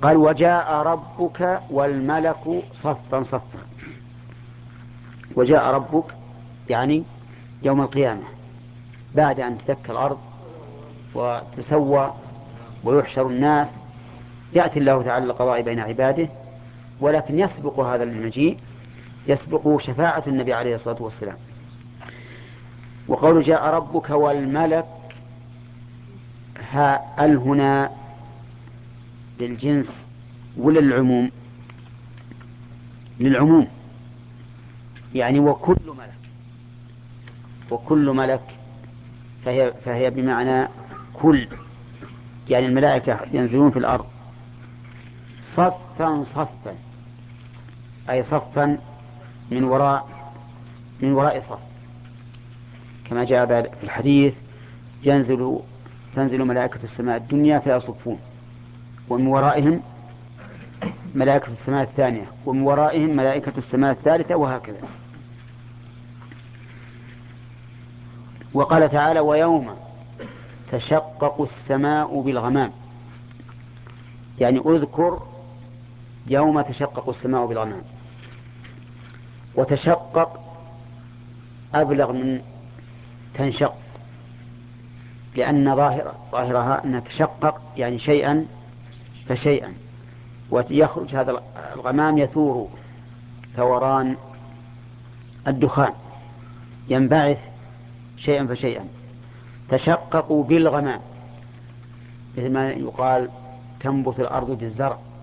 قال وجاء ربك والملك صفا صفا. وجاء ربك يعني يوم القيامة بعد أن تدك الأرض وتسوى ويحشر الناس، يأتي الله تعالى القضاء بين عباده، ولكن يسبق هذا المجيء يسبق شفاعة النبي عليه الصلاة والسلام. وقول جاء ربك والملك، ها ال هنا للجنس ولا للعموم؟ للعموم، يعني وكل ملك. وكل ملك فهي بمعنى كل، يعني الملائكة ينزلون في الأرض صفا صفا، أي صفا من وراء صف، كما جاء في الحديث تنزل ملائكة السماء الدنيا فيصفون، ومن ورائهم ملائكة السماء الثانية، ومن ورائهم ملائكة السماء الثالثة، وهكذا. وقال تعالى ويوم تشقق السماء بالغمام، يعني اذكر يوم تشقق السماء بالغمام. وتشقق أبلغ من تنشق، لأن ظاهرها أن تشقق يعني شيئا فشيئا، ويخرج هذا الغمام يثور ثوران الدخان، ينبعث شيئا فشيئا. تشققوا بالغمام، مثل ما يقال تنبت الأرض بالزرع،